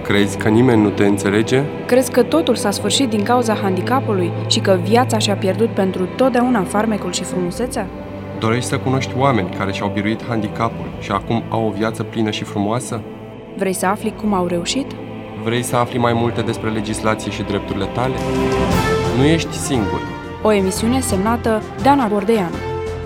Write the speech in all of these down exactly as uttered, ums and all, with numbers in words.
Crezi că nimeni nu te înțelege? Crezi că totul s-a sfârșit din cauza handicapului și că viața și-a pierdut pentru totdeauna farmecul și frumusețea? Dorești să cunoști oameni care și-au biruit handicapul și acum au o viață plină și frumoasă? Vrei să afli cum au reușit? Vrei să afli mai multe despre legislație și drepturile tale? Nu ești singur. O emisiune semnată Dana Bordeanu.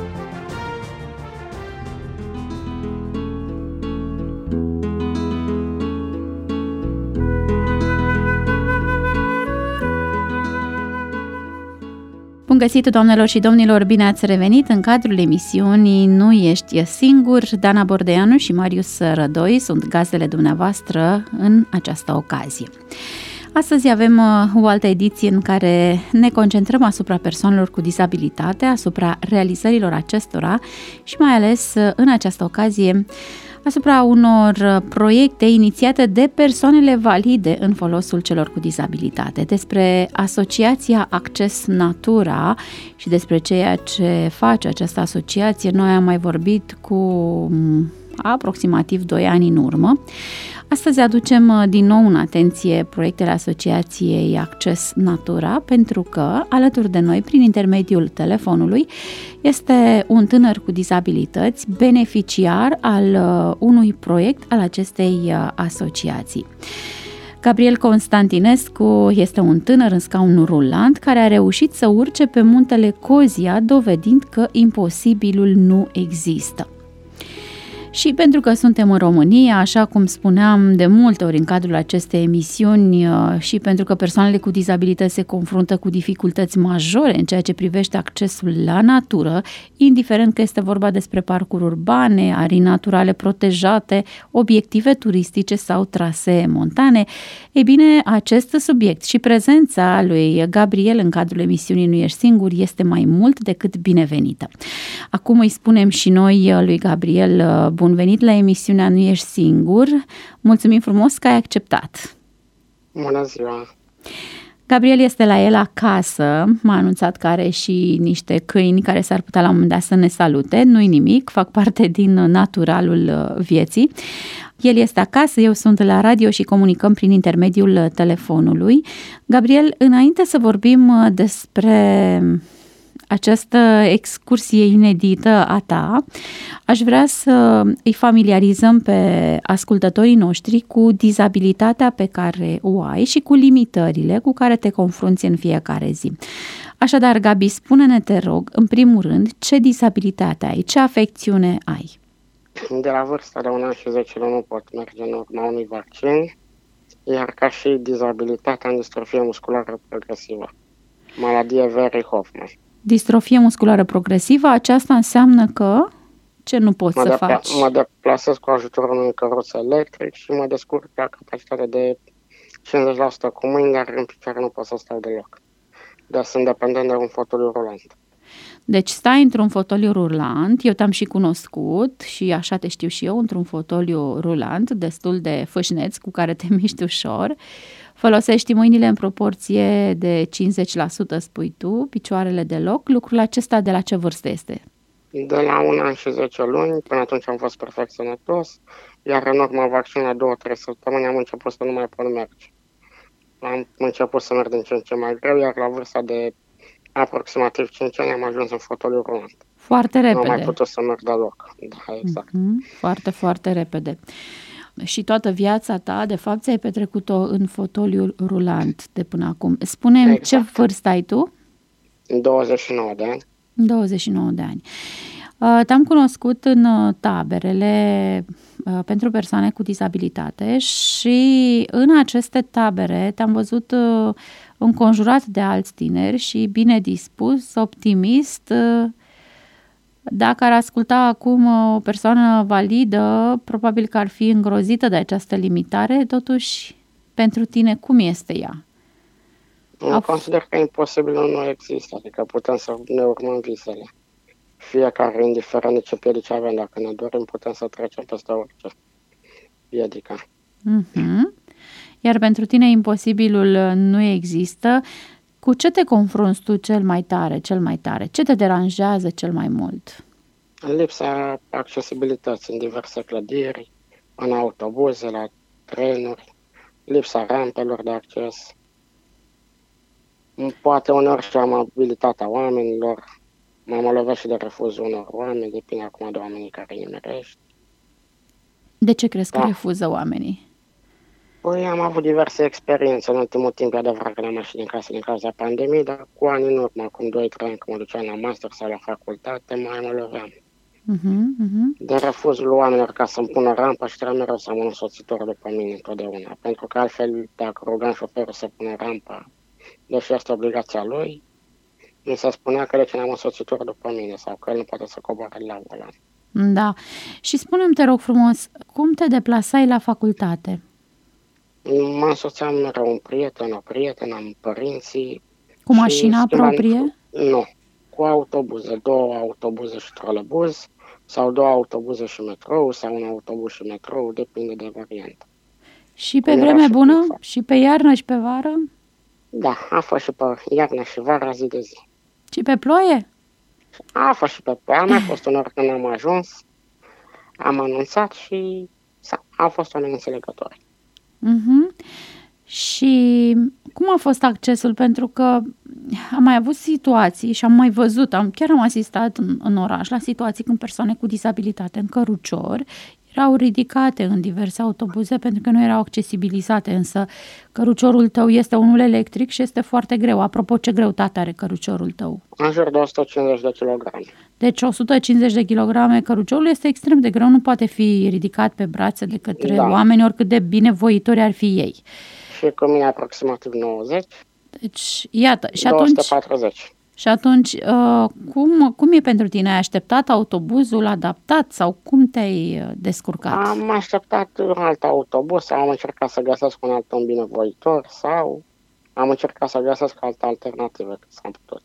Bun găsit, doamnelor și domnilor, bine ați revenit în cadrul emisiunii Nu ești singur. Dana Bordeanu și Marius Rădoi sunt gazdele dumneavoastră în această ocazie. Astăzi avem o altă ediție în care ne concentrăm asupra persoanelor cu dizabilitate, asupra realizărilor acestora și mai ales în această ocazie asupra unor proiecte inițiate de persoanele valide în folosul celor cu dizabilitate, despre Asociația Acces Natura și despre ceea ce face această asociație. Noi am mai vorbit cu aproximativ doi ani în urmă. Astăzi aducem din nou în atenție proiectele Asociației Acces Natura, pentru că alături de noi, prin intermediul telefonului, este un tânăr cu dizabilități, beneficiar al unui proiect al acestei asociații. Gabriel Constantinescu este un tânăr în scaun rulant care a reușit să urce pe muntele Cozia, dovedind că imposibilul nu există. Și pentru că suntem în România, așa cum spuneam de multe ori în cadrul acestei emisiuni, și pentru că persoanele cu dizabilități se confruntă cu dificultăți majore în ceea ce privește accesul la natură, indiferent că este vorba despre parcuri urbane, arii naturale protejate, obiective turistice sau trasee montane, ei bine, acest subiect și prezența lui Gabriel în cadrul emisiunii Nu ești singur este mai mult decât binevenită. Acum îi spunem și noi lui Gabriel: bun venit la emisiunea Nu ești singur. Mulțumim frumos că ai acceptat. Bună ziua! Gabriel este la el acasă. M-a anunțat că are și niște câini care s-ar putea la un moment dat să ne salute. Nu-i nimic, fac parte din naturalul vieții. El este acasă, eu sunt la radio și comunicăm prin intermediul telefonului. Gabriel, înainte să vorbim despre această excursie inedită a ta, aș vrea să îi familiarizăm pe ascultătorii noștri cu dizabilitatea pe care o ai și cu limitările cu care te confrunți în fiecare zi. Așadar, Gabi, spune-ne, te rog, în primul rând, ce dizabilitate ai, ce afecțiune ai? De la vârsta de un an și zece luni nu pot merge în urma unui vaccin, iar ca și dizabilitatea în distrofie musculară progresivă, maladie Very-Hoffman. Distrofie musculară progresivă, aceasta înseamnă că ce nu poți mă să depla- faci? Mă deplasez cu ajutorul unui căruț electric și mă descurc la capacitate de cincizeci la sută cu mâini, dar în picioare nu pot să stau deloc. Dar sunt dependent de un fotoliu rulant. Deci stai într-un fotoliu rulant, eu te-am și cunoscut și așa te știu și eu, într-un fotoliu rulant, destul de fâșneț, cu care te miști ușor. Folosești mâinile în proporție de cincizeci la sută, spui tu, picioarele deloc. Lucrul acesta de la ce vârstă este? De la un an și zece luni, până atunci am fost perfect sănătos, iar în urma vaccinului două trei săptămâni am început să nu mai pot merge. Am început să merg din ce în ce mai greu, iar la vârsta de aproximativ cinci ani am ajuns în fotoliu rulant. Foarte repede. Nu am mai putut să merg deloc. Da, exact. Mm-hmm. Foarte, foarte repede. Și toată viața ta, de fapt, ți-ai petrecut-o în fotoliul rulant de până acum. Spune-mi, exact. Ce vârstă ai tu? douăzeci și nouă de ani. douăzeci și nouă de ani. Te-am cunoscut în taberele pentru persoane cu dizabilitate și în aceste tabere te-am văzut înconjurat de alți tineri și bine dispus, optimist. Dacă ar asculta acum o persoană validă, probabil că ar fi îngrozită de această limitare. Totuși, pentru tine, cum este ea? Eu consider că imposibilul nu există, adică putem să ne urmăm visele. Fiecare, indiferent de ce piedici avem, dacă ne dorim, putem să trecem peste orice piedică. Uh-huh. Iar pentru tine imposibilul nu există. Cu ce te confrunți tu cel mai tare, cel mai tare? Ce te deranjează cel mai mult? Lipsa accesibilității în diverse clădiri, în autobuze, la trenuri, lipsa rampelor de acces, poate uneori și amabilitatea oamenilor, m-am lovit și de refuzul unor oameni, depinde acum de oamenii care îi nimerești. De ce crezi că Da. refuză oamenii? Păi am avut diverse experiențe în ultimul timp, e adevărat că n-am ieșit din casă din cauza pandemiei, dar cu ani în urmă, acum doi trei ani, când mă duceam la master sau la facultate, mai mă loveam Uh-huh, uh-huh. de refuzul oamenilor ca să-mi pună rampa și trebuia mereu să am un însoțitor după mine întotdeauna, pentru că altfel, dacă rugam șoferul să pună rampa, deși este obligația lui, mi se spunea că de ce n-am însoțitor după mine sau că el nu poate să coboare la volan. Da. Și spune-mi, te rog frumos, cum te deplasai la facultate? Mă însoțeam mereu un prieten, o prietenă, am părinții. Cu și mașina schimbam- proprie? Nu, cu autobuze, două autobuze și trolebuz, sau două autobuze și metrou, sau un autobuz și metrou, depinde de variantă. Și pe Era vreme și bună? timpul. Și pe iarnă și pe vară? Da, a fost și pe iarnă și vara, zi de zi. Și pe ploaie? A fost și pe ploaie, a fost unor când am ajuns, am anunțat și s-a- a fost o neînțelegătoare. Uh-huh. Și cum a fost accesul? Pentru că am mai avut situații și am mai văzut, am, chiar am asistat în, în oraș la situații când persoane cu disabilitate în cărucior erau ridicate în diverse autobuze pentru că nu erau accesibilizate, însă căruciorul tău este unul electric și este foarte greu. Apropo, ce greutate are căruciorul tău? În jur de o sută cincizeci de kilograme. Deci o sută cincizeci de kilograme, căruciorul este extrem de greu, nu poate fi ridicat pe brațe de către Da. oameni, oricât de binevoitori ar fi ei. Și cu mine aproximativ nouăzeci, Deci, iată, și atunci, două sute patruzeci. și atunci uh, cum, cum e pentru tine? Ai așteptat autobuzul adaptat sau cum te-ai uh, descurcat? Am așteptat un alt autobuz sau am încercat să găsesc un alt om binevoitor sau am încercat să găsesc alte alternative cât s-am putut.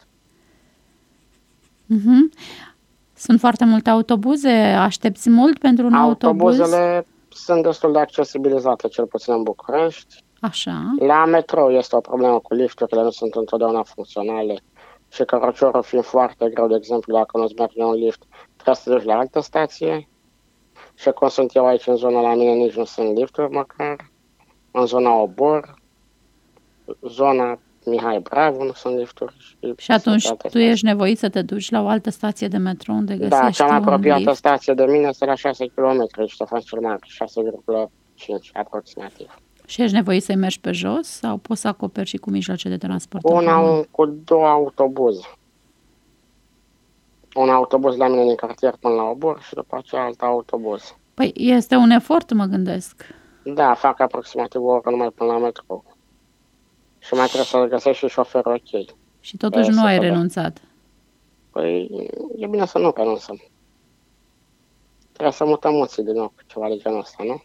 Uh-huh. Sunt foarte multe autobuze? Aștepți mult pentru un autobuz? Autobuzele sunt destul de accesibilizate, cel puțin în București. Așa. La metrou este o problemă cu lifturile, nu sunt întotdeauna funcționale și căruciorul fiind foarte greu, de exemplu, dacă nu-ți merge un lift, trebuie să te duci la altă stație. Și cum sunt eu aici în zona la mine, nici nu sunt lifturi măcar. În zona Obor, zona Mihai Bravo, nu sunt lifturi. Și, Și atunci sunt alte tu stații. ești nevoit să te duci la o altă stație de metrou unde găsești Da, cea mai un apropiată lift. stație de mine este la șase kilometri, Ștefan cel Mare, șase virgulă cinci aproximativ. Și ești nevoit să-i mergi pe jos sau poți să acoperi și cu mijloace de transport? Una comun? un, cu două autobuze. Un autobuz la mine din cartier până la Obor și după aceea alt autobuz. Păi este un efort, mă gândesc. Da, fac aproximativ o oră numai până la metrou. Și mai trebuie să găsești și șofer ok. Și totuși E, nu să ai vedem. renunțat. Păi e bine să nu renunțăm. Trebuie să mutăm moții din nou cu ceva de genul ăsta, nu?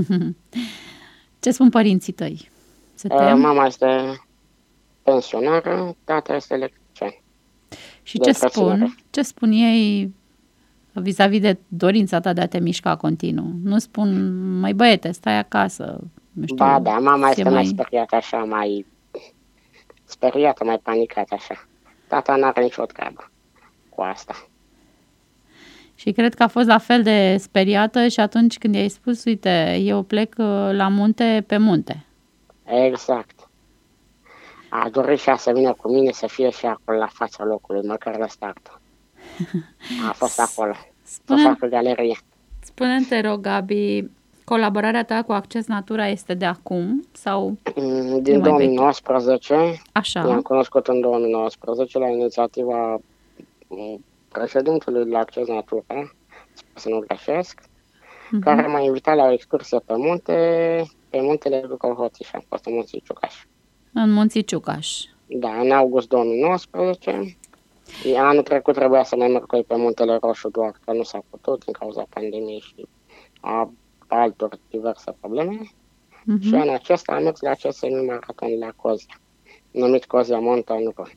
Ce spun părinții tăi? Se Uh, tem? Mama este pensionară, tata este electrician. Și de ce întreținere. spun? Ce spun ei vis-a-vis de dorința ta de a te mișca continuu? Nu spun, mai băiete, stai acasă. Nu știu, Ba da, mama ție este mai... mai speriată așa, mai speriată, mai panicată așa. Tata n-are nicio treabă cu asta. Și cred că a fost la fel de speriată și atunci când i-ai spus, uite, eu plec uh, la munte pe munte. Exact. A dorit și ea să vină cu mine, să fie și acolo la fața locului, măcar la start. A fost acolo. Să Spune, facă galerie. spune te rog, Gabi, colaborarea ta cu Acces Natura este de acum sau Mm, E Din mai două mii veche. nouăsprezece, așa? i-am cunoscut în două mii nouăsprezece la inițiativa mm, președintelui la Acces Natura, sper să nu greșesc, Mhm. care m-a invitat la o excursie pe munte, pe muntele Ducău Hoțiș, am fost în Munții Ciucaș. În Munții Ciucaș. Da, în august două mii nouăsprezece. Anul trecut trebuia să mai merg cu ei pe Muntele Roșu, doar că nu s-a putut din cauza pandemiei și a altor diverse probleme. Mhm. Și anul acesta am mers la acest semi-maraton la Cozia, numit Cozia Mountain Run.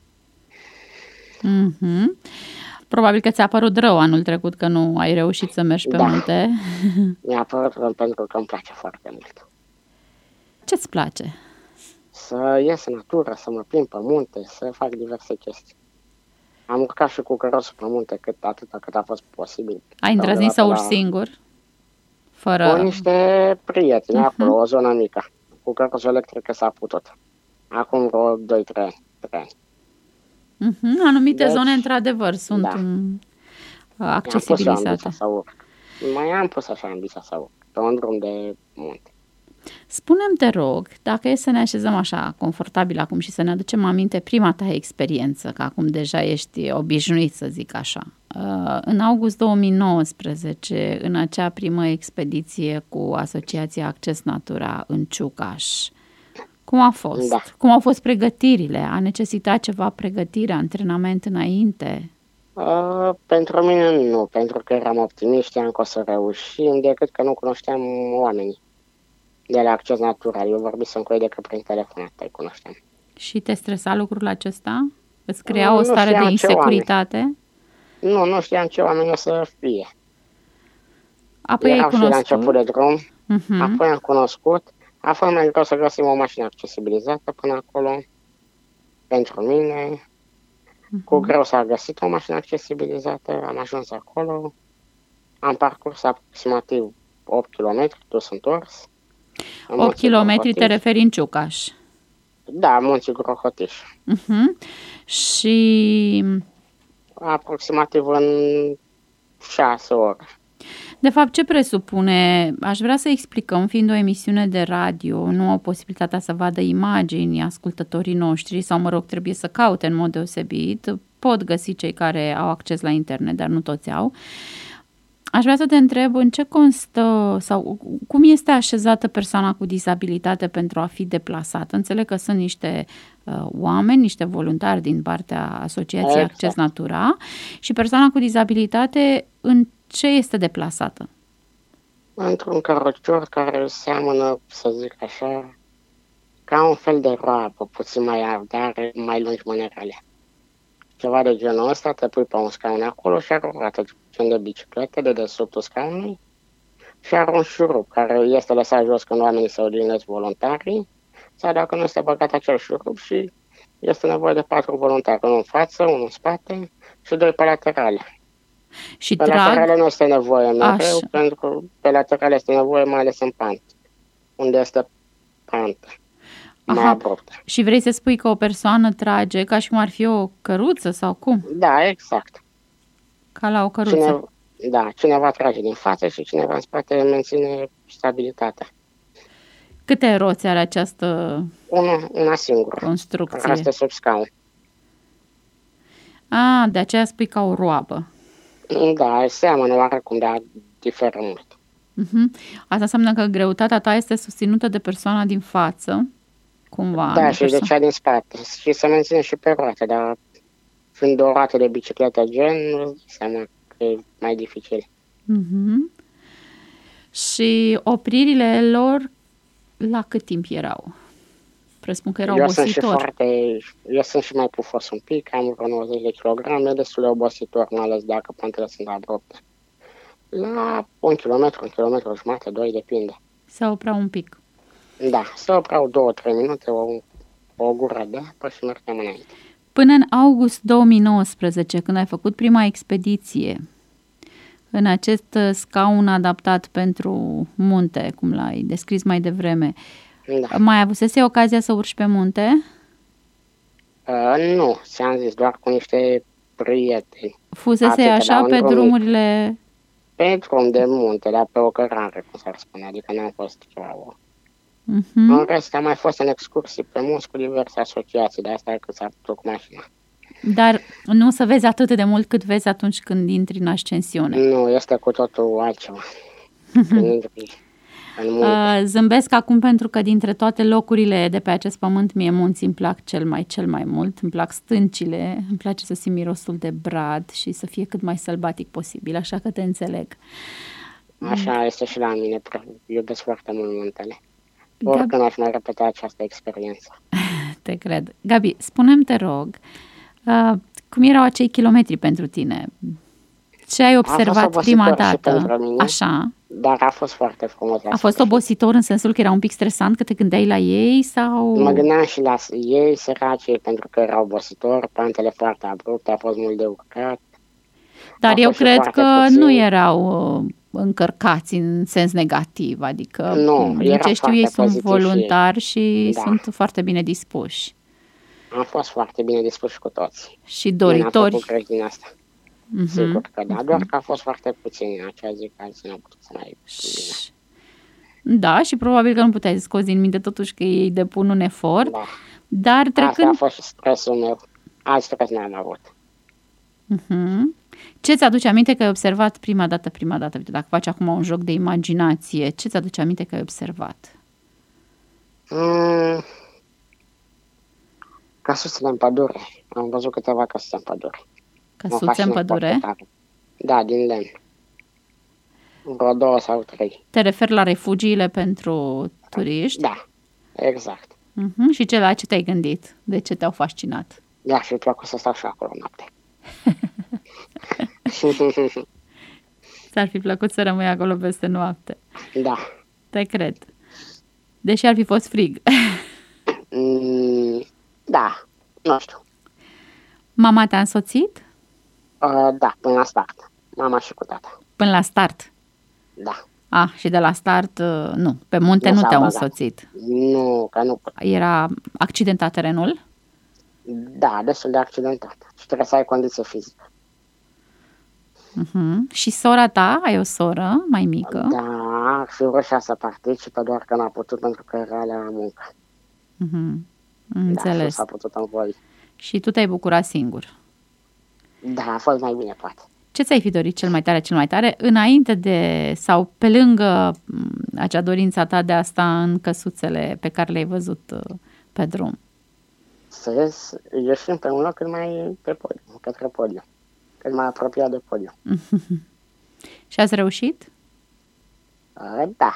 Mhm. Probabil că ți-a părut rău anul trecut că nu ai reușit să mergi pe Da. munte. Mi-a părut rău pentru că îmi place foarte mult. Ce-ți place? Să ies în natură, să mă plimb pe munte, să fac diverse chestii. Am urcat și cu cărosul pe munte cât atâta cât a fost posibil. Ai îndrăznit să Sau de urci la- singur? Fără... Cu niște prieteni acolo, o zonă mică. cu cărăjă electrică s-a putut. Acum vreo doi trei ani. ani. Uh-huh. Anumite Deci, zone, într-adevăr, sunt da. um, Mi-am pus accesibilizate. ambiția să urc. Mai am pus așa ambiția să urc, pe un drum de munte. Spune-mi, te rog, dacă e să ne așezăm așa confortabil acum și să ne aducem aminte prima ta experiență, că acum deja ești obișnuit, să zic așa. În august două mii nouăsprezece, în acea primă expediție cu Asociația Acces Natura în Ciucaș, cum a fost? Da. Cum au fost pregătirile? A necesitat ceva pregătire, antrenament înainte? Uh, pentru mine nu, pentru că eram optimist, știam că o să reușim, decât că nu cunoșteam oamenii de la Acces Natural. Eu vorbisem cu ei decât prin telefon, îi cunoșteam. Și te stresa lucrul acesta? Îți crea Nu, o nu stare știam de ce insecuritate? Nu, nu știam ce oameni o să fie. Apoi ai Erau și la cunoscut? început de drum, Uh-huh. apoi am cunoscut. A fost mai greu să găsim o mașină accesibilizată până acolo, pentru mine. Uh-huh. Cu greu s-a găsit o mașină accesibilizată, am ajuns acolo, am parcurs aproximativ opt kilometri, dus întors. opt kilometri te referi în Ciucaș. Da, Munții Grohotiș. Uh-huh. Și Aproximativ în șase ore. de fapt, ce presupune? Aș vrea să explicăm, fiind o emisiune de radio, nu au posibilitatea să vadă imagini ascultătorii noștri sau, mă rog, trebuie să caute în mod deosebit. Pot găsi cei care au acces la internet, dar nu toți au. Aș vrea să te întreb în ce constă sau cum este așezată persoana cu dizabilitate pentru a fi deplasată. Înțeleg că sunt niște uh, oameni, niște voluntari din partea Asociației Exact. Acces Natura și persoana cu dizabilitate în ce este deplasată? Într-un cărăcior care seamănă, să zic așa, ca un fel de roabă, puțin mai ard, dar are mai lungi mânerele. Ceva de genul ăsta, te pui pe un scaun acolo și are o roată gen de bicicletă de dedesubtul scaunului și are un șurub care este lăsat jos când oamenii se odihnesc voluntarii sau dacă nu este băgat acel șurub și este nevoie de patru voluntari, unul în față, unul în spate și doi pe laterale. Și Pe trag? laterale nu este nevoie mereu, Așa. pentru că pe laterale este nevoie mai ales în pant, unde este pantă mai Aha. abruptă. Și vrei să spui că o persoană trage ca și cum ar fi o căruță sau cum? Da, exact. Ca la o căruță. Cine, da, cineva trage din față și cineva în spate menține stabilitatea. Câte roți are această Una, una singură, construcție? care este sub scaun. A, de aceea spui ca o roabă. Da, seamănă oarecum, dar diferă mult. Uh-huh. Asta înseamnă că greutatea ta este susținută de persoana din față, cumva. Da, de și de perso- cea din spate. Și se menține și pe roate, dar fiind o roată de bicicletă gen, înseamnă că e mai dificil. Uh-huh. Și opririle lor la cât timp erau? Presupun că erau Eu sunt, și obositori. foarte, eu sunt și mai pufos un pic, am vreo nouăzeci de kilograme, destul de obositor, mai ales dacă pantele sunt abrupte. La un kilometru, un kilometru jumate, doi, depinde. Se opreau un pic. Da, se opreau două, trei minute, o, o gură de apă și mergeam înainte. Până în august două mii nouăsprezece, când ai făcut prima expediție, în acest scaun adaptat pentru munte, cum l-ai descris mai devreme, Da. mai avusese ocazia să urci pe munte? Uh, nu, ți-am zis, doar cu niște prieteni. Fusese Atâta, așa dar un pe drum mic. drumurile... Pe drum de munte, dar pe o cărare, cum s-ar spune, adică n-am fost ceva. Uh-huh. În rest, am mai fost în excursii pe munți cu diverse asociații, de asta e că s-a putut cu mașina. Dar nu o să vezi atât de mult cât vezi atunci când intri în ascensiune. Nu, este cu totul altceva. Când intri în munte. Uh, zâmbesc acum pentru că dintre toate locurile de pe acest pământ mie munții îmi plac cel mai, cel mai mult. Îmi plac stâncile, îmi place să simt mirosul de brad și să fie cât mai sălbatic posibil, așa că te înțeleg. Așa este și la mine, pre- iubesc foarte mult muntele. Oricând aș mai repeta această experiență. Te cred. Gabi, spune-mi, te rog, uh, cum erau acei kilometri pentru tine? Ce ai observat obositor prima și dată? pentru mine. Așa. Dar a fost foarte frumos. la A fost sfârșit. obositor în sensul că era un pic stresant că te gândeai la ei sau... Mă gândeam și la ei, săracii, pentru că erau obositori, pantele foarte abrupte, a fost mult de urcat. Dar a eu fost și cred foarte că puțin. nu erau uh, încărcați în sens negativ, adică Nu, din era ce știu ei foarte sunt pozitiv voluntari și, Da. sunt foarte bine dispuși am fost foarte bine dispuși cu toți. și Nimeni n-a doritori. făcut greu din asta. Mhm. Sigur că da, doar că a fost foarte puțini în acea zi, că alții n-au putut să mai bine. Și- Da, și probabil că nu puteai scoți din minte totuși că ei depun un efort, Da. dar Asta a trecând... fost și stresul meu. Alt stres n-am avut. Mhm. Ce ți-aduce aminte că ai observat prima dată, prima dată? Uite, dacă faci acum un joc de imaginație, ce ți-aduce aminte că ai observat? Mm. Căsuțele în pădure. Am văzut câteva căsuțe în pădure. Mă Căsuțe în fascină pădure? foarte tare. Da, din lemn. Vreo două sau trei. Te referi la refugiile pentru turiști? Da, exact. Mhm. Și ce la ce te-ai gândit? De ce te-au fascinat? Mi-ar fi plăcut să stau și acolo noapte. Ți-ar fi plăcut să rămâi acolo peste noapte? Da. Te cred. Deși ar fi fost frig. Mm, da, nu știu. Mama te-a însoțit? Uh, da, până la start. Mama și cu tata. Până la start? Da. Ah, și de la start, uh, nu. Pe munte Nu nu s-au te-au băgat. însoțit. Nu, că nu pot. Era accidentat terenul? Da, destul de accidentat. Și trebuie să ai condiție fizică. Uh-huh. Și sora ta, ai o soră mai mică? Da, și rușea să participe, doar că n-a putut pentru că era la muncă. Uh-huh. Da, și nu Înțeles. s-a putut învoi. Și tu te-ai bucurat singur. Da, a fost mai bine, poate. Ce ți-ai fi dorit cel mai tare, cel mai tare, înainte de, sau pe lângă m, acea dorința ta de a sta în căsuțele pe care le-ai văzut uh, pe drum? Să ies, ieșim pe un loc cât mai pe podium, către podium. Cât mai apropiat de podium. Și ați reușit? Uh, da,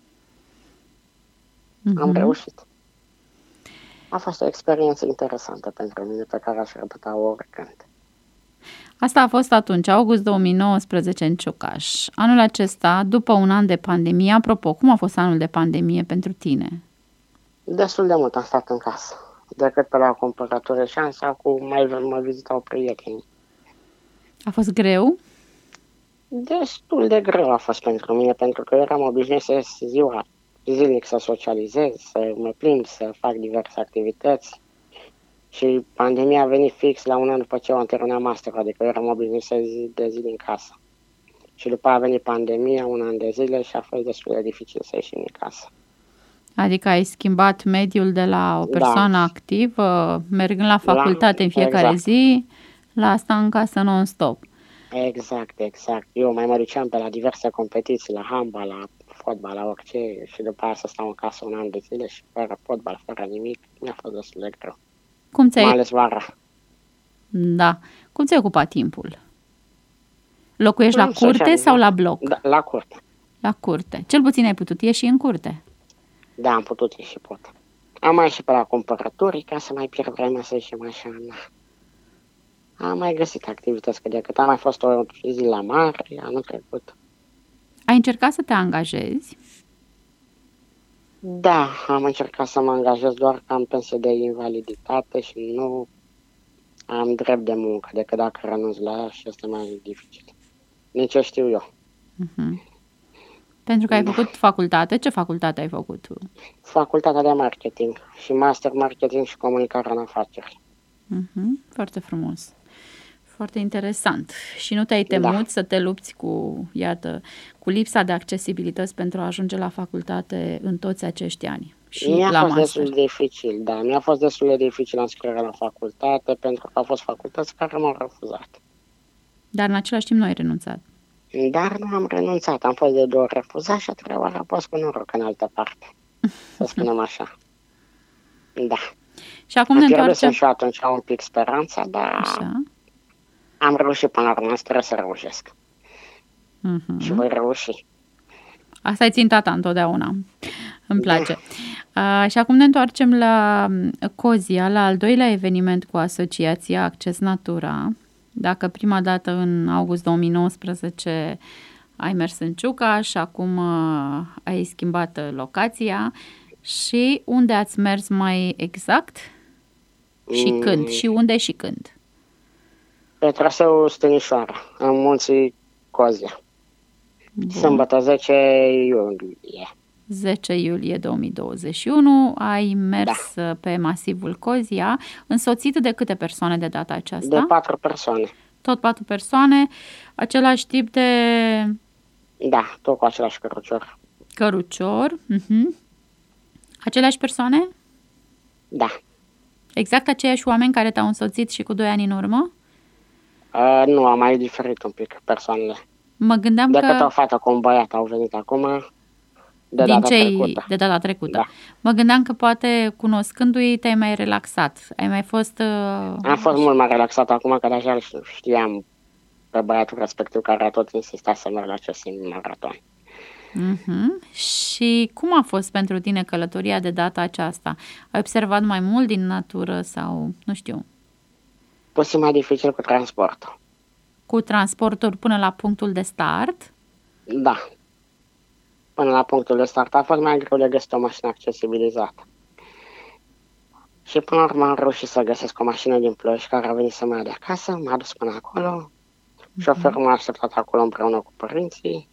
am Mhm. reușit. A fost o experiență interesantă pentru mine, pe care aș repeta oricând. Asta a fost atunci, august două mii nouăsprezece, în Ciucaș. Anul acesta, după un an de pandemie, apropo, cum a fost anul de pandemie pentru tine? Destul de mult am stat în casă, decât pe la cumpărături și am sau cu mai mă vizitau prietenii. A fost greu? Destul de greu a fost pentru mine, pentru că eram obișnuit să ies ziua, zilnic să socializez, să mă plimb, să fac diverse activități. Și pandemia a venit fix la un an după ce eu am terminat masterul, adică eram obișnuit să zi de zi din casă. Și după a venit pandemia, un an de zile și a fost destul de dificil să ieșim din casă. Adică ai schimbat mediul de la o persoană Da. activă, mergând la facultate în fiecare exact. zi, la asta în casă non-stop. Exact, exact. Eu mai mă duceam pe la diverse competiții, la handbal, la fotbal, la orice, și după aia să stau în casă un an de zile și fără fotbal, fără nimic, mi-a fost destul de greu. Cum Mai ți-ai, ales vara. da, cum ți-ai ocupat timpul? Locuiești la În curte social, sau da. la bloc? Da, la curte. La curte. Cel puțin ai putut ieși în curte. Da, am putut ieși pot. Am mai ieșit pe la cumpărături ca să mai pierd vremea să ieșim așa. Na. Am mai găsit activități, că de cât am mai fost o zi la mare, anul trecut. Ai încercat să te angajezi? Da, am încercat să mă angajez, doar că am pensie de invaliditate și nu am drept de muncă, decât dacă renunț la ea și este mai dificil. Nici ce știu eu. Uh-huh. Pentru că ai făcut facultate. Ce facultate ai făcut tu? Facultatea de marketing și master marketing și comunicare în afaceri. Uh-huh. Foarte frumos. Foarte interesant. Și nu te-ai temut Da. să te lupți cu, iată, cu lipsa de accesibilități pentru a ajunge la facultate în toți acești ani? Și Mi-a la fost master. destul de dificil, da, mi-a fost destul de dificil înscrierea la facultate, pentru că au fost facultăți care m-au refuzat. Dar în același timp nu ai renunțat. Dar nu am renunțat, am fost de două ori refuzat și a treia oară am fost cu noroc în altă parte, să spunem așa. Da. Și acum ne Am pierdut întoarcem. și eu atunci un pic speranța, dar Așa. am reușit până la urmă, trebuie să reușesc. Uh-huh. Și voi reuși. Asta e ținta ta întotdeauna. Îmi place. Uh, și acum ne întoarcem la COZIA, la al doilea eveniment cu asociația Acces Natura. Dacă prima dată în august două mii nouăsprezece ai mers în Ciucaș și acum uh, ai schimbat uh, locația, și unde ați mers mai exact? Și Mm. când? Și unde și când? Pe traseul Stânișoara, în munții Cozia. Bun. Sâmbătă zece iulie. zece iulie două mii douăzeci și unu ai mers da. pe masivul Cozia, însoțit de câte persoane de data aceasta? De patru persoane. Tot patru persoane, același tip de... Da, tot cu același cărucior. Cărucior. Uh-huh. Aceleași persoane? Da. Exact aceiași oameni care te-au însoțit și cu doi ani în urmă? Uh, nu, am mai diferit un pic persoanele. Mă gândeam Decât că... o fată cu un băiat au venit acum de din data cei trecută. de data trecută. Da. Mă gândeam că poate cunoscându-i te-ai mai relaxat. Ai mai fost... Uh... Am fost mult mai relaxat acum că deja știam pe băiatul respectiv care a tot insistat să merg la acest maraton. Uh-huh. Și cum a fost pentru tine călătoria de data aceasta? Ai observat mai mult din natură sau, nu știu? Puțin mai dificil cu transportul. Cu transportul până la punctul de start? Da. Până la punctul de start a fost mai greu de găsit o mașină accesibilizată. Și până la urmă am reușit să găsesc o mașină din Ploiești care a venit să mă ia de acasă, m-a dus până acolo. Uh-huh. Șoferul m-a așteptat acolo împreună cu părinții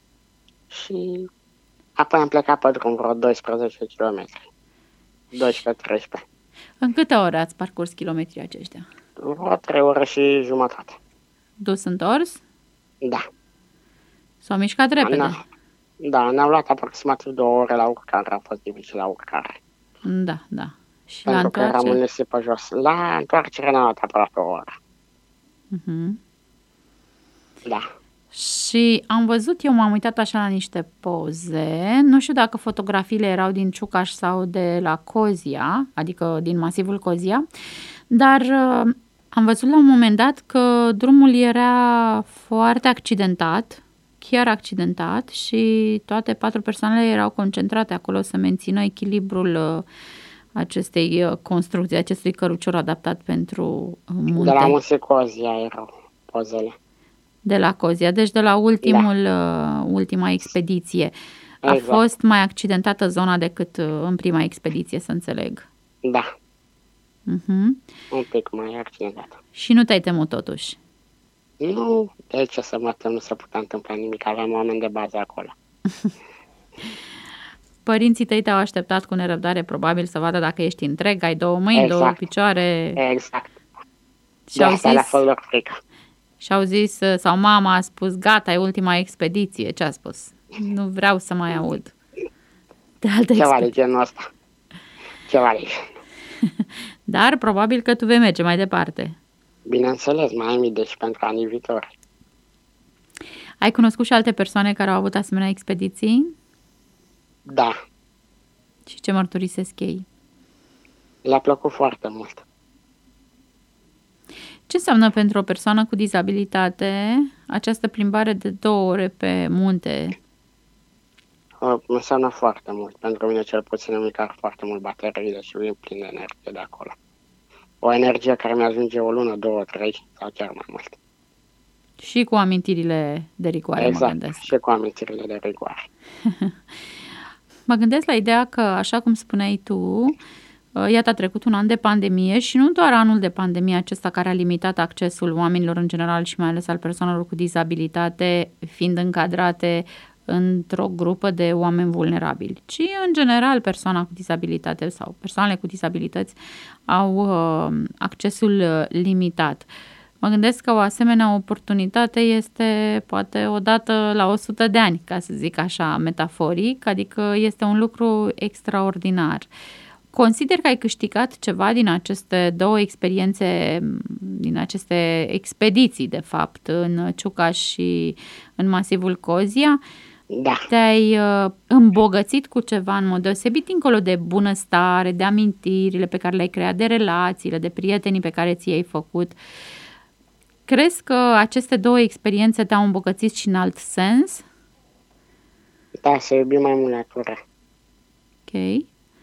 și apoi am plecat pe drum vreo doisprezece kilometri. doisprezece treisprezece. În câte ore ați parcurs kilometrii aceștia? Vreo trei ore și jumătate. Dus întors? Da. S-au mișcat repede? Da, da, ne-au luat aproximativ două ore la urcare, a fost dificil la urcare. Da, da. Și pentru la întoarcere? că eram în nisip jos. La întoarcere ne-a luat aproape o oră. Uh-huh. Da. Și am văzut, eu m-am uitat așa la niște poze, nu știu dacă fotografiile erau din Ciucaș sau de la Cozia, adică din masivul Cozia, dar uh, am văzut la un moment dat că drumul era foarte accidentat, chiar accidentat, și toate patru persoanele erau concentrate acolo să mențină echilibrul uh, acestei uh, construcții, acestui cărucior adaptat pentru uh, munte. De la Munții Cozia erau pozele. De la Cozia, deci de la ultimul, da. uh, ultima expediție. A exact. fost mai accidentată zona decât uh, în prima expediție, să înțeleg. Da. Uh-huh. Un pic mai accidentată. Și nu te-ai temut totuși? Nu, de ce să mă tem, nu se putea întâmpla nimic, aveam oameni de bază acolo. Părinții tăi te-au așteptat cu nerăbdare, probabil, să vadă dacă ești întreg, ai două mâini, exact. două picioare. Exact. Și au zis, la fel lor frică. Și au zis, sau mama a spus, gata, e ultima expediție. Ce a spus? Nu vreau să mai aud de alte Ceva expediții. de genul ăsta. Ceva de Dar probabil că tu vei merge mai departe. Bineînțeles, mai am idei și pentru anii viitori. Ai cunoscut și alte persoane care au avut asemenea expediții? Da. Și ce mărturisesc ei? Le-a plăcut foarte mult. Ce înseamnă pentru o persoană cu dizabilitate această plimbare de două ore pe munte? Uh, înseamnă foarte mult. Pentru mine cel puțin îmi car foarte mult bateriile și vin plin de energie de acolo. O energie care mi-ajunge o lună, două, trei sau chiar mai mult. Și cu amintirile de rigoare, exact, mă gândesc. Și cu amintirile de rigoare. Mă gândesc la ideea că, așa cum spuneai tu, iată, a trecut un an de pandemie și nu doar anul de pandemie acesta care a limitat accesul oamenilor în general și mai ales al persoanelor cu dizabilitate, fiind încadrate într-o grupă de oameni vulnerabili, ci în general persoana cu dizabilitate sau persoanele cu dizabilități au uh, accesul limitat. Mă gândesc că o asemenea oportunitate este poate odată la o sută de ani, ca să zic așa metaforic, adică este un lucru extraordinar. Consider că ai câștigat ceva din aceste două experiențe, din aceste expediții, de fapt, în Ciucaș și în masivul Cozia? Da. Te-ai uh, îmbogățit cu ceva în mod deosebit, dincolo de bunăstare, de amintirile pe care le-ai creat, de relațiile, de prietenii pe care ți-ai făcut. Crezi că aceste două experiențe te-au îmbogățit și în alt sens? Da, să iubim mai mult natura. Ok.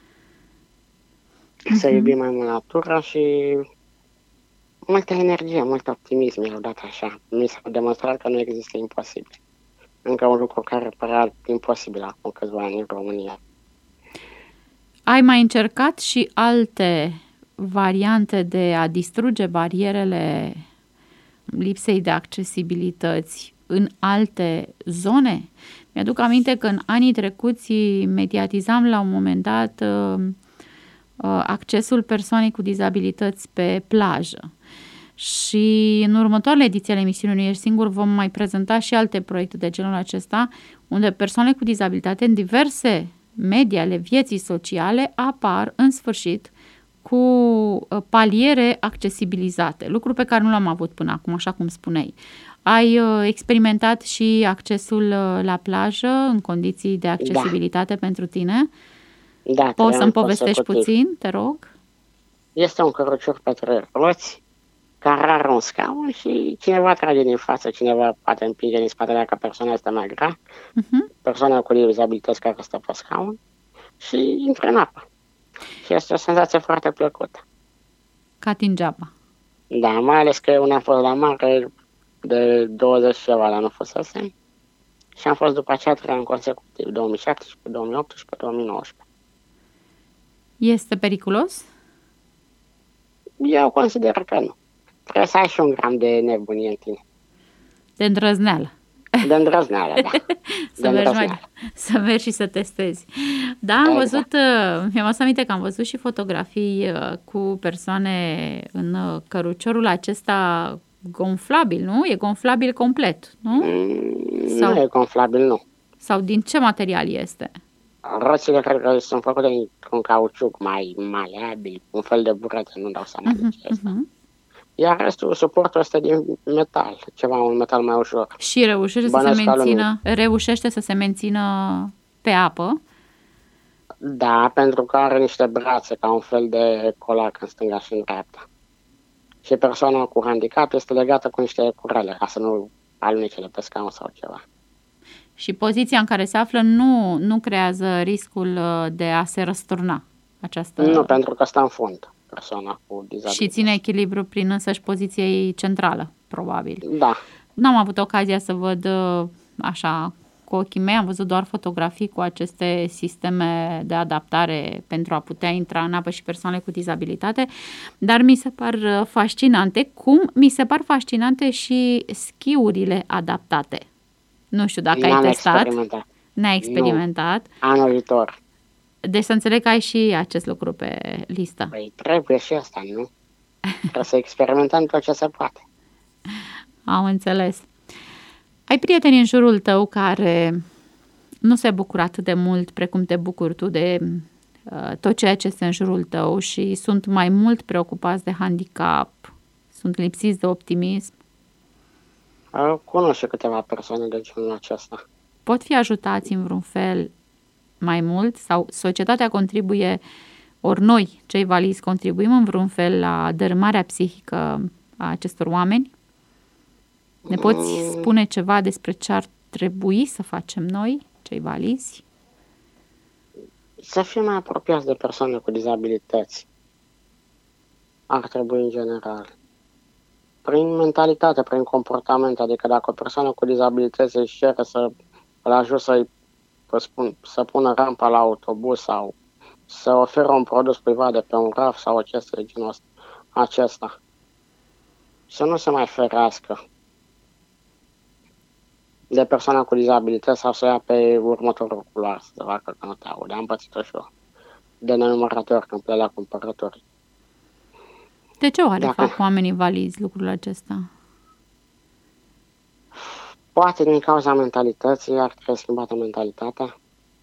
Să uh-huh. iubim mai mult natura și multă energie, mult optimism mi-au dat așa. Mi s-a demonstrat că nu există imposibil. Încă un lucru care părea imposibil acum câțiva ani în România. Ai mai încercat și alte variante de a distruge barierele lipsei de accesibilități în alte zone? Mi-aduc aminte că în anii trecuți mediatizam la un moment dat accesul persoanei cu dizabilități pe plajă. Și în următoarele ediții ale emisiunii Nu ești singur vom mai prezenta și alte proiecte de genul acesta, unde persoane cu dizabilitate în diverse medii ale vieții sociale apar în sfârșit cu paliere accesibilizate, lucru pe care nu l-am avut până acum, așa cum spuneai. Ai experimentat și accesul la plajă în condiții de accesibilitate da. pentru tine? Da. Poți să-mi povestești puțin, te rog? Este un cărucior pe trei roți care are un scaun și cineva trage din față, cineva poate împinge din spate dacă persoana este mai grea, uh-huh. persoana cu dizabilități care stă pe scaun și intră în apă. Și este o senzație foarte plăcută. Ca tingeaba. Da, mai ales că eu n-am fost la mare de douăzeci ceva la nu fusesem și am fost după aceea trei ani consecutiv, două mii șaptesprezece, două mii optsprezece, două mii nouăsprezece. Este periculos? Eu consider că nu. Trebuie să ai și un gram de nebunie în tine. De îndrăzneală. De îndrăzneală, da. să, de mergi mai, să mergi și să testezi. Da, am exact. văzut, mi-am adus aminte că am văzut și fotografii cu persoane în căruciorul acesta gonflabil, nu? E gonflabil complet, nu? Mm, Sau... Nu e gonflabil, nu. Sau din ce material este? Roțile cred că sunt făcute cu un cauciuc mai maleabil, un fel de burete, nu dau seama uh-huh, de ce este. Uh-huh. Iar restul, suportul este din metal, ceva, un metal mai ușor. Și reușește să se mențină, reușește să se mențină pe apă? Da, pentru că are niște brațe, ca un fel de colac în stânga și în dreapta. Și persoana cu handicap este legată cu niște curele, ca să nu alunecele pe scaun sau ceva. Și poziția în care se află nu, nu creează riscul de a se răsturna această... Nu, pentru că stă în fund persoana cu dizabilități. Și ține echilibru prin însăși poziția ei centrală, probabil. Da. N-am avut ocazia să văd așa cu ochii mei, am văzut doar fotografii cu aceste sisteme de adaptare pentru a putea intra în apă și persoane cu dizabilitate, dar mi se par fascinante, cum mi se par fascinante și schiurile adaptate. Nu știu dacă N-am ai testat. Experimentat. N-ai experimentat. Nu. Anul viitor. Deci să înțeleg că ai și acest lucru pe listă. Păi trebuie și asta, nu? Trebuie să experimentăm tot ce se poate. Am înțeles. Ai prieteni în jurul tău care nu se bucură atât de mult precum te bucuri tu de uh, tot ceea ce este în jurul tău și sunt mai mult preocupați de handicap, sunt lipsiți de optimism? Cunosc și câteva persoane de genul acesta. Pot fi ajutați în vreun fel mai mult sau societatea contribuie, ori noi, cei valizi, contribuim în vreun fel la dărâmarea psihică a acestor oameni? Ne poți spune ceva despre ce ar trebui să facem noi, cei valizi? Să fim mai apropiați de persoane cu dizabilități. Ar trebui în general. Prin mentalitate, prin comportament, adică dacă o persoană cu dizabilități își cere să îl ajut să-i spun, să pună rampa la autobuz sau să oferă un produs privat de pe un raf sau o chestie de genul acesta. Să nu se mai ferească de persoana cu dizabilități sau să ia pe următorul culoar să facă că nu te aude. Am pățit-o și eu de nenumărate ori când plec la cumpărături. De ce oare Dacă... fac oamenii valizi lucrul acesta? Poate din cauza mentalității, ar trebui schimbată mentalitatea.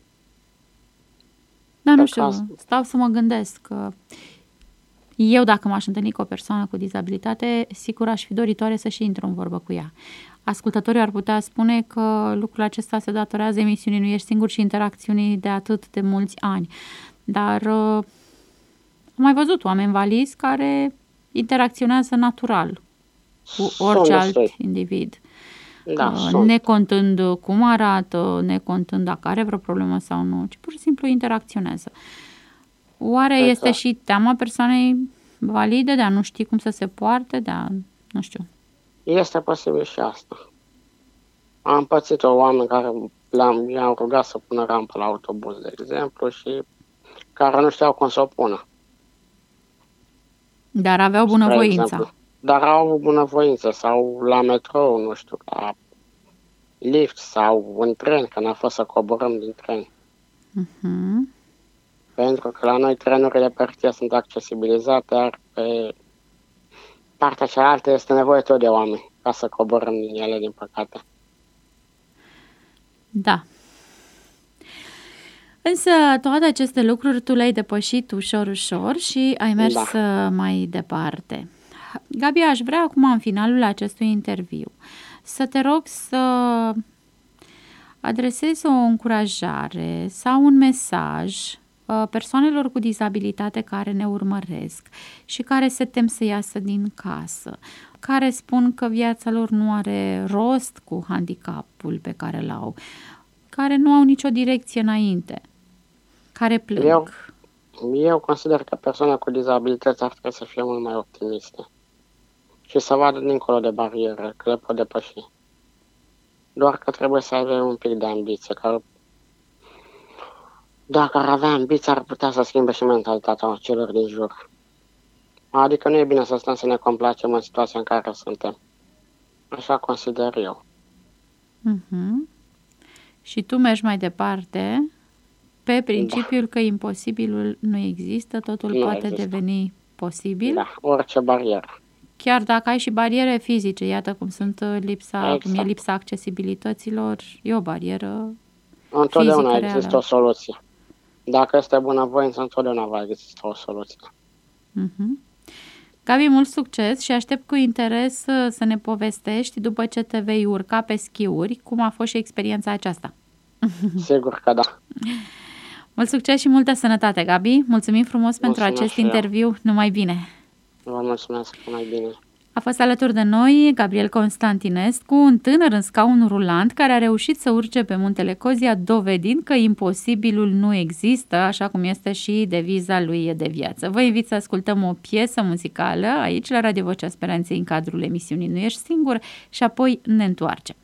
Da, nu știu, stau să mă gândesc că eu dacă m-aș întâlni cu o persoană cu dizabilitate, sigur aș fi doritoare să și intru în vorbă cu ea. Ascultătorii ar putea spune că lucrul acesta se datorează emisiunii Nu ești singur și interacțiunii de atât de mulți ani. Dar uh, am mai văzut oameni valizi care interacționează natural cu orice alt individ. Da, uh, necontând cum arată, necontând dacă are vreo problemă sau nu, ci pur și simplu interacționează. Oare exact. Este și teama persoanei valide de a nu ști cum să se poarte, de a, nu știu. Este posibil și asta. Am pățit-o oameni care le-am, i-am rugat să pună rampă la autobuz, de exemplu, și care nu știau cum să o pună. Dar aveau bunăvoința. Dar au bunăvoință sau la metrou, nu știu, la lift sau în tren, că n-a fost să coborâm din tren. Uh-huh. Pentru că la noi trenurile pe hârtie sunt accesibilizate, iar pe partea cealaltă este nevoie tot de oameni ca să coborâm din ele, din păcate. Da. Însă toate aceste lucruri tu le-ai depășit ușor, ușor și ai mers da. mai departe. Gabi, aș vrea acum, în finalul acestui interviu, să te rog să adresezi o încurajare sau un mesaj persoanelor cu dizabilitate care ne urmăresc și care se tem să iasă din casă, care spun că viața lor nu are rost cu handicapul pe care îl au, care nu au nicio direcție înainte, care plâng. Eu, eu consider că persoana cu dizabilități ar trebui să fie mult mai optimiste și să vadă dincolo de bariere, că le pot depăși. Doar că trebuie să aibă un pic de ambiție, că dacă ar avea ambiție, ar putea să schimbe și mentalitatea celor din jur. Adică nu e bine să stăm să ne complacem în situația în care suntem. Așa consider eu. Uh-huh. Și tu mergi mai departe pe principiul da. că imposibilul nu există, totul nu poate există. deveni posibil. Da, orice barieră. Chiar dacă ai și bariere fizice, iată cum sunt lipsa, exact. cum e lipsa accesibilităților, e o barieră întotdeauna fizică există reală. o soluție. Dacă este bunăvoință, întotdeauna va exista o soluție. Uh-huh. Gabi, mult succes și aștept cu interes să ne povestești după ce te vei urca pe schiuri, cum a fost și experiența aceasta. Sigur că da. Mult succes și multă sănătate, Gabi. Mulțumim frumos mulțumesc pentru acest interviu. Numai bine! Vă mulțumesc, numai bine! A fost alături de noi Gabriel Constantinescu, un tânăr în scaun rulant care a reușit să urce pe muntele Cozia, dovedind că imposibilul nu există, așa cum este și deviza lui de viață. Vă invit să ascultăm o piesă muzicală aici la Radio Vocea Speranței în cadrul emisiunii Nu ești singur și apoi ne întoarcem.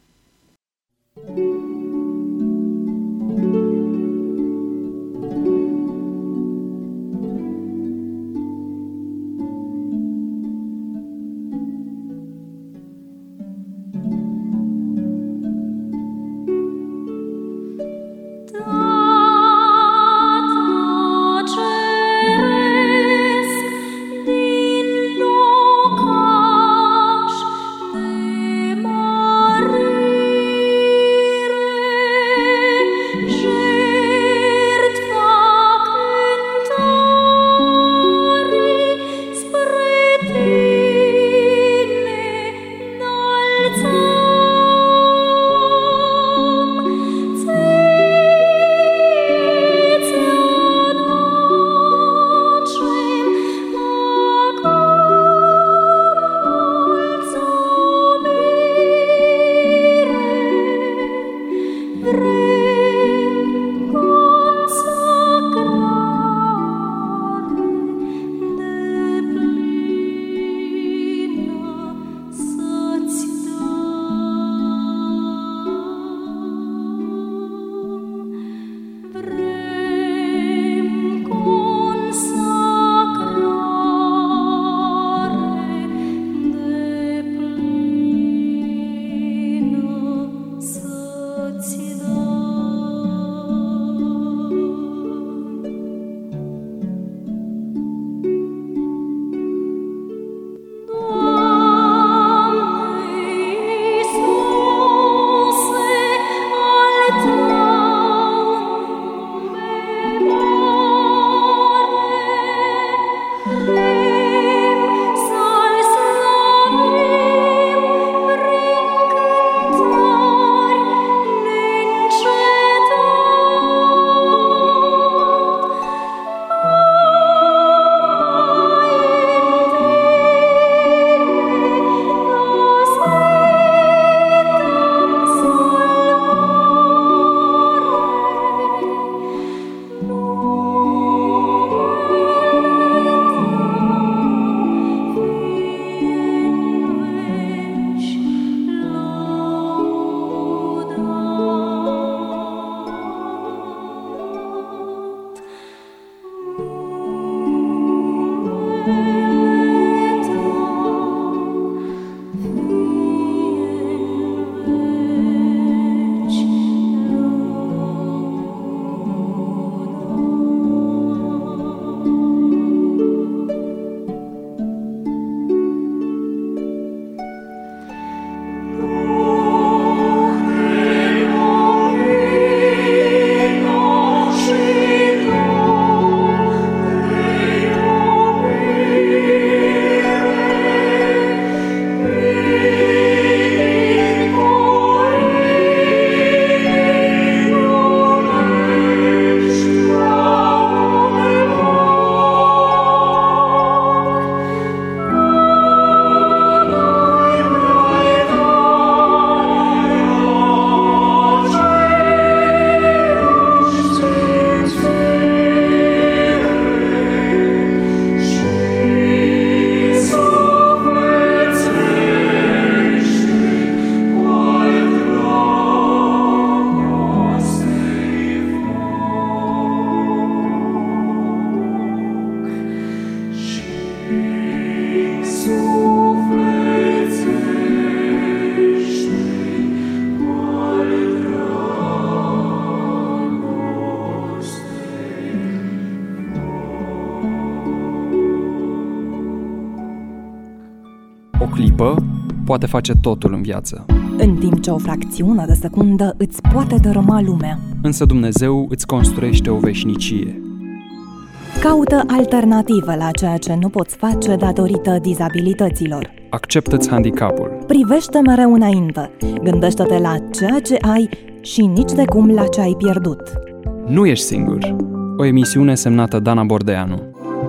clipă poate face totul în viață. În timp ce o fracțiune de secundă îți poate dărâma lumea. Însă Dumnezeu îți construiește o veșnicie. Caută alternative la ceea ce nu poți face datorită dizabilităților. Acceptă-ți handicapul. Privește mereu înainte. Gândește-te la ceea ce ai și nici de cum la ce ai pierdut. Nu ești singur. O emisiune semnată Dana Bordeanu.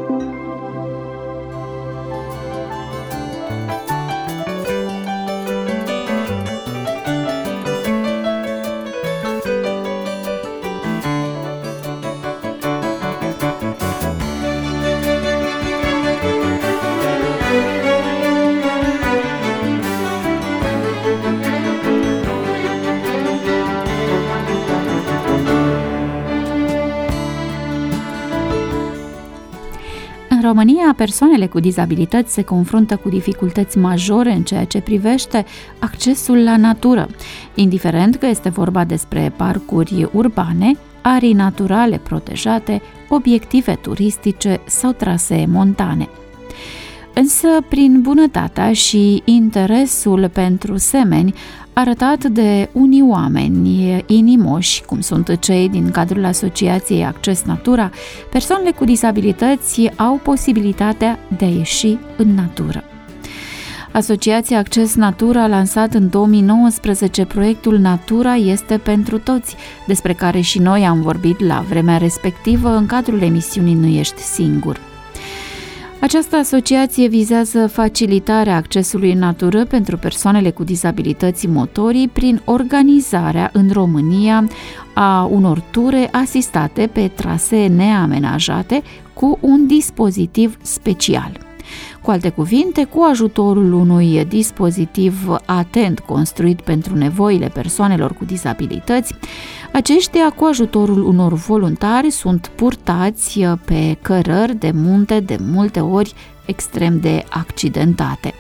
În România, persoanele cu dizabilități se confruntă cu dificultăți majore în ceea ce privește accesul la natură, indiferent că este vorba despre parcuri urbane, arii naturale protejate, obiective turistice sau trasee montane. Însă, prin bunătatea și interesul pentru semeni arătat de unii oameni inimoși, cum sunt cei din cadrul Asociației Acces Natura, persoanele cu dizabilități au posibilitatea de a ieși în natură. Asociația Acces Natura a lansat în două mii nouăsprezece proiectul Natura este pentru toți, despre care și noi am vorbit la vremea respectivă în cadrul emisiunii Nu ești singur. Această asociație vizează facilitarea accesului în natură pentru persoanele cu dizabilități motorii prin organizarea în România a unor ture asistate pe trasee neamenajate cu un dispozitiv special. Cu alte cuvinte, cu ajutorul unui dispozitiv atent construit pentru nevoile persoanelor cu dizabilități, aceștia, cu ajutorul unor voluntari, sunt purtați pe cărări de munte, de multe ori extrem de accidentate.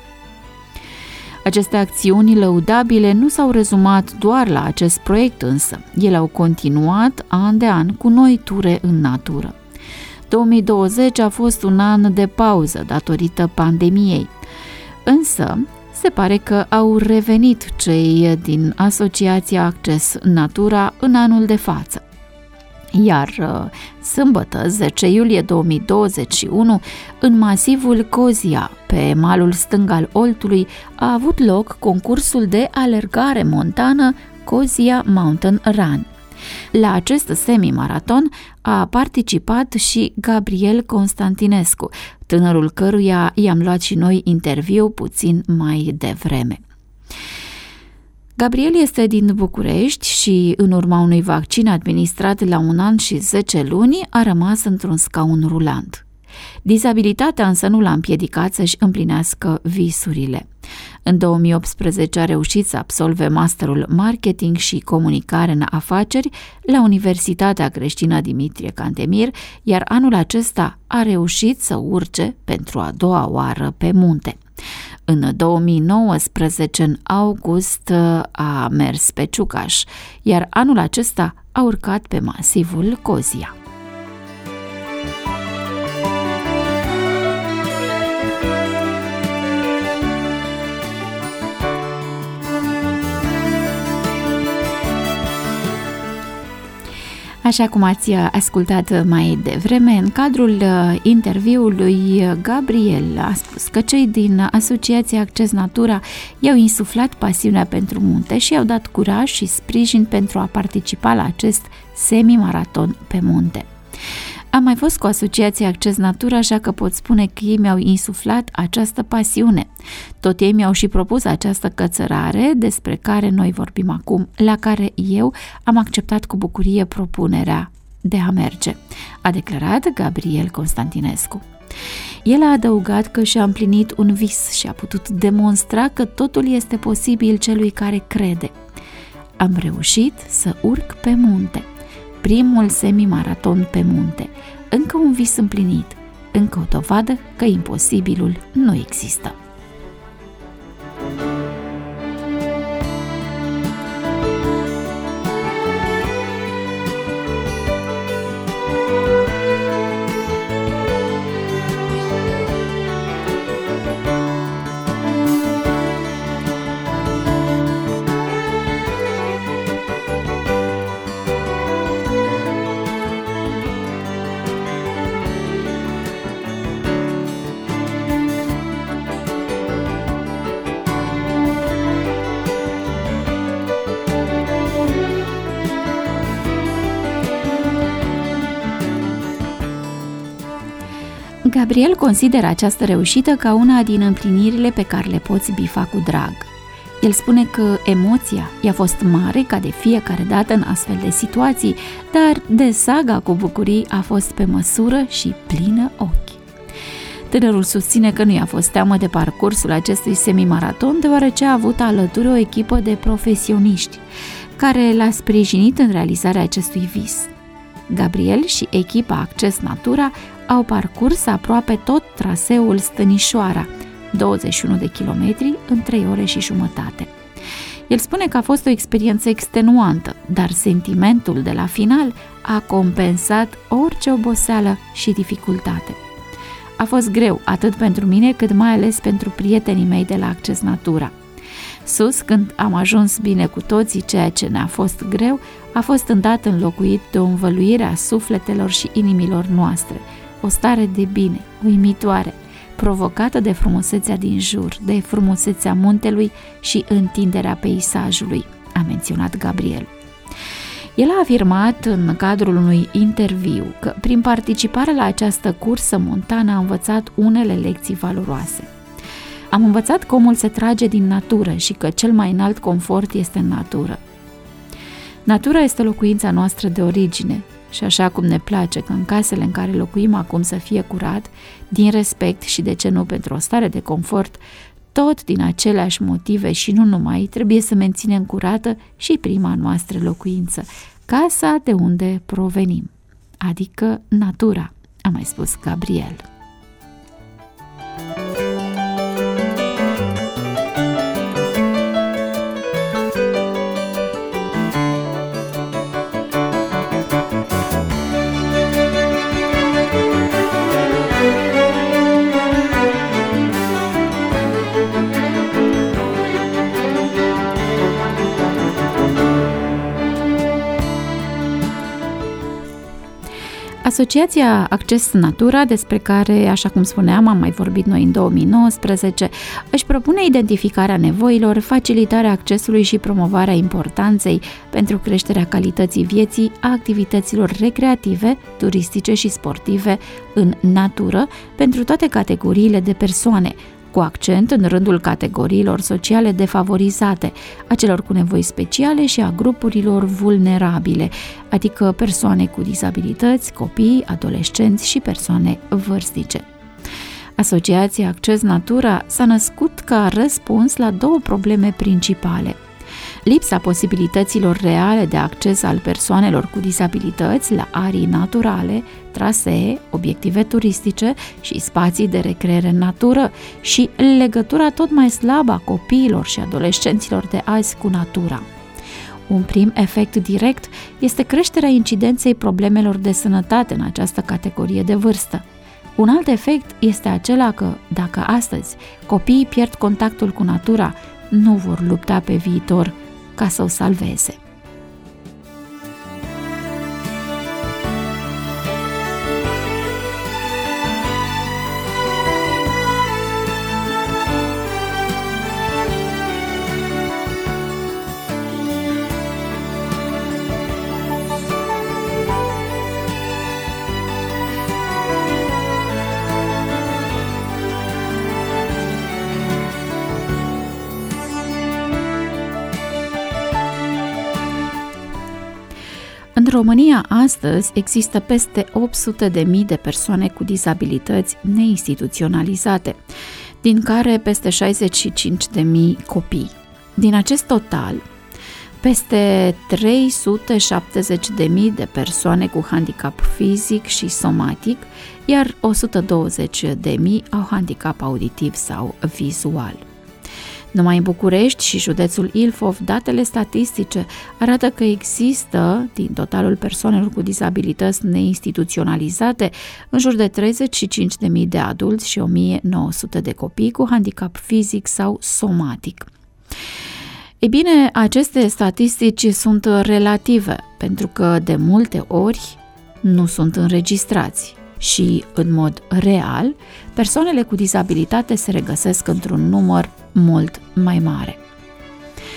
Aceste acțiuni lăudabile nu s-au rezumat doar la acest proiect, însă ele au continuat an de an cu noi ture în natură. două mii douăzeci a fost un an de pauză datorită pandemiei, însă se pare că au revenit cei din Asociația Acces Natura în anul de față. Iar sâmbătă, zece iulie două mii douăzeci și unu, în masivul Cozia, pe malul stâng al Oltului, a avut loc concursul de alergare montană Cozia Mountain Run. La acest semi-maraton a participat și Gabriel Constantinescu, tânărul căruia i-am luat și noi interviu puțin mai devreme. Gabriel este din București și, în urma unui vaccin administrat la un an și zece luni, a rămas într-un scaun rulant. Dizabilitatea însă nu l-a împiedicat să-și împlinească visurile. În două mii optsprezece a reușit să absolve masterul Marketing și Comunicare în Afaceri la Universitatea Creștină Dimitrie Cantemir, iar anul acesta a reușit să urce pentru a doua oară pe munte. În două mii nouăsprezece, în august, a mers pe Ciucaș, iar anul acesta a urcat pe masivul Cozia. Așa cum ați ascultat mai devreme, în cadrul interviului, Gabriel a spus că cei din Asociația Acces Natura i-au insuflat pasiunea pentru munte și i-au dat curaj și sprijin pentru a participa la acest semi-maraton pe munte. Am mai fost cu Asociația Acces Natura, așa că pot spune că ei mi-au insuflat această pasiune. Tot ei mi-au și propus această cățărare despre care noi vorbim acum, la care eu am acceptat cu bucurie propunerea de a merge, a declarat Gabriel Constantinescu. El a adăugat că și-a împlinit un vis și a putut demonstra că totul este posibil celui care crede. Am reușit să urc pe munte. Primul semi-maraton pe munte, încă un vis împlinit, încă o dovadă că imposibilul nu există. Gabriel consideră această reușită ca una din împlinirile pe care le poți bifa cu drag. El spune că emoția i-a fost mare ca de fiecare dată în astfel de situații, dar de saga cu bucurii a fost pe măsură și plină ochi. Tânărul susține că nu i-a fost teamă de parcursul acestui semimaraton, deoarece a avut alături o echipă de profesioniști care l-a sprijinit în realizarea acestui vis. Gabriel și echipa Acces Natura au parcurs aproape tot traseul Stănișoara, douăzeci și unu de kilometri în trei ore și jumătate. El spune că a fost o experiență extenuantă, dar sentimentul de la final a compensat orice oboseală și dificultate. A fost greu atât pentru mine cât mai ales pentru prietenii mei de la Acces Natura. Sus, când am ajuns bine cu toții, ceea ce ne-a fost greu a fost îndată înlocuit de o învăluire a sufletelor și inimilor noastre, o stare de bine, uimitoare, provocată de frumusețea din jur, de frumusețea muntelui și întinderea peisajului, a menționat Gabriel. El a afirmat în cadrul unui interviu că prin participarea la această cursă montană a învățat unele lecții valoroase. Am învățat că omul se trage din natură și că cel mai înalt confort este în natură. Natura este locuința noastră de origine și așa cum ne place ca în casele în care locuim acum să fie curat, din respect și de ce nu pentru o stare de confort, tot din aceleași motive și nu numai, trebuie să menținem curată și prima noastră locuință, casa de unde provenim, adică natura, a mai spus Gabriel. Asociația Acces Natura, despre care, așa cum spuneam, am mai vorbit noi în două mii nouăsprezece, își propune identificarea nevoilor, facilitarea accesului și promovarea importanței pentru creșterea calității vieții a activităților recreative, turistice și sportive în natură pentru toate categoriile de persoane, cu accent în rândul categoriilor sociale defavorizate, a celor cu nevoi speciale și a grupurilor vulnerabile, adică persoane cu dizabilități, copii, adolescenți și persoane vârstnice. Asociația Acces Natura s-a născut ca răspuns la două probleme principale: lipsa posibilităților reale de acces al persoanelor cu dizabilități la arii naturale, trasee, obiective turistice și spații de recreere în natură și legătura tot mai slabă a copiilor și adolescenților de azi cu natura. Un prim efect direct este creșterea incidenței problemelor de sănătate în această categorie de vârstă. Un alt efect este acela că, dacă astăzi copiii pierd contactul cu natura, nu vor lupta pe viitor ca să o salveze. În România astăzi există peste opt sute de mii de persoane cu dizabilități neinstituționalizate, din care peste șaizeci și cinci de mii copii. Din acest total, peste trei sute șaptezeci de mii de persoane cu handicap fizic și somatic, iar o sută douăzeci de mii au handicap auditiv sau vizual. Numai în București și județul Ilfov, datele statistice arată că există, din totalul persoanelor cu dizabilități neinstituționalizate, în jur de treizeci și cinci de mii de adulți și o mie nouă sute de copii cu handicap fizic sau somatic. Ei bine, aceste statistici sunt relative, pentru că de multe ori nu sunt înregistrați și, în mod real, persoanele cu dizabilitate se regăsesc într-un număr mult mai mare.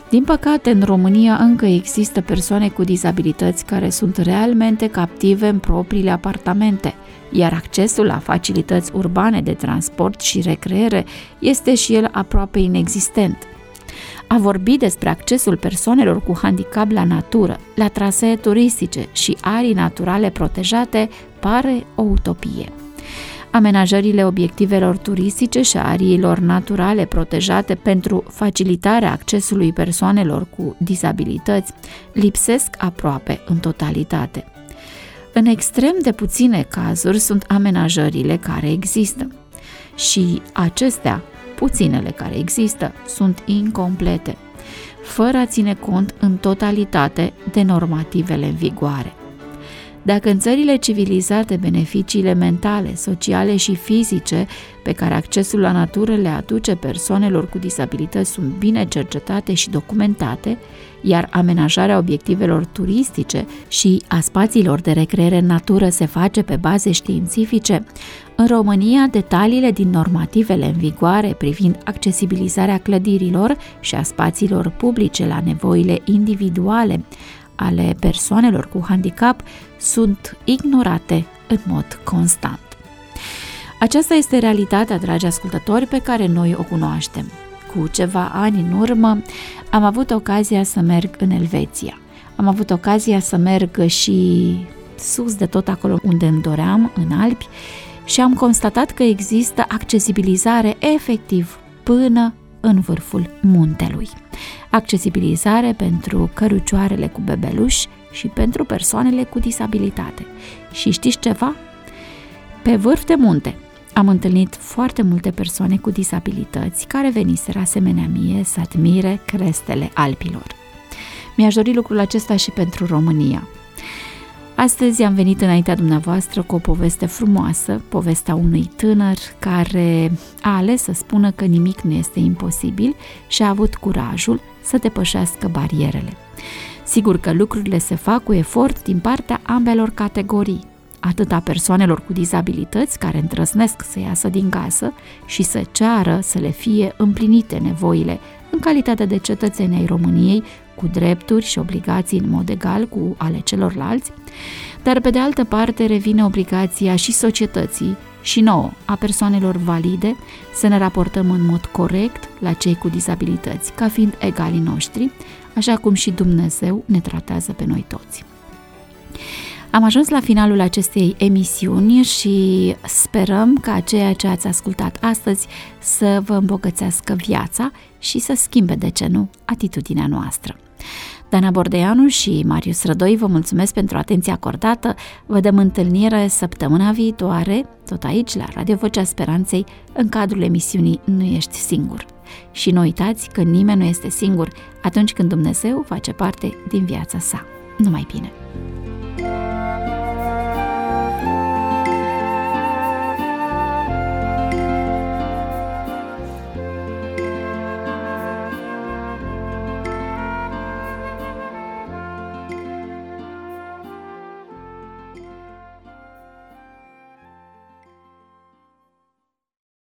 Din păcate, în România încă există persoane cu dizabilități care sunt realmente captive în propriile apartamente, iar accesul la facilități urbane de transport și recreere este și el aproape inexistent. A vorbi despre accesul persoanelor cu handicap la natură, la trasee turistice și arii naturale protejate pare o utopie. Amenajările obiectivelor turistice și ariilor naturale protejate pentru facilitarea accesului persoanelor cu dizabilități lipsesc aproape în totalitate. În extrem de puține cazuri sunt amenajările care există și acestea, puținele care există, sunt incomplete, fără a ține cont în totalitate de normativele în vigoare. Dacă în țările civilizate beneficiile mentale, sociale și fizice pe care accesul la natură le aduce persoanelor cu disabilități sunt bine cercetate și documentate, iar amenajarea obiectivelor turistice și a spațiilor de recreere în natură se face pe baze științifice, în România detaliile din normativele în vigoare privind accesibilizarea clădirilor și a spațiilor publice la nevoile individuale ale persoanelor cu handicap sunt ignorate în mod constant. Aceasta este realitatea, dragi ascultători, pe care noi o cunoaștem. Cu ceva ani în urmă am avut ocazia să merg în Elveția. Am avut ocazia să merg și sus de tot acolo unde îmi doream, în Alpi, și am constatat că există accesibilizare efectiv până în vârful muntelui. Accesibilizare pentru cărucioarele cu bebeluși și pentru persoanele cu disabilitate. Și știți ceva? Pe vârf de munte am întâlnit foarte multe persoane cu disabilități care veniseră asemenea mie să admire crestele Alpilor. Mi-aș dori lucrul acesta și pentru România. Astăzi am venit înaintea dumneavoastră cu o poveste frumoasă, povestea unui tânăr care a ales să spună că nimic nu este imposibil și a avut curajul să depășească barierele. Sigur că lucrurile se fac cu efort din partea ambelor categorii, atât a persoanelor cu dizabilități care îndrăznesc să iasă din casă și să ceară să le fie împlinite nevoile în calitate de cetățeni ai României, cu drepturi și obligații în mod egal cu ale celorlalți, dar pe de altă parte revine obligația și societății și nouă, a persoanelor valide, să ne raportăm în mod corect la cei cu dizabilități, ca fiind egalii noștri, așa cum și Dumnezeu ne tratează pe noi toți. Am ajuns la finalul acestei emisiuni și sperăm ca ceea ce ați ascultat astăzi să vă îmbogățească viața și să schimbe, de ce nu, atitudinea noastră. Dana Bordeanu și Marius Rădoi vă mulțumesc pentru atenția acordată. Vă dăm întâlnire săptămâna viitoare, tot aici, la Radio Vocea Speranței, în cadrul emisiunii Nu ești singur. Și nu uitați că nimeni nu este singur atunci când Dumnezeu face parte din viața sa. Numai bine!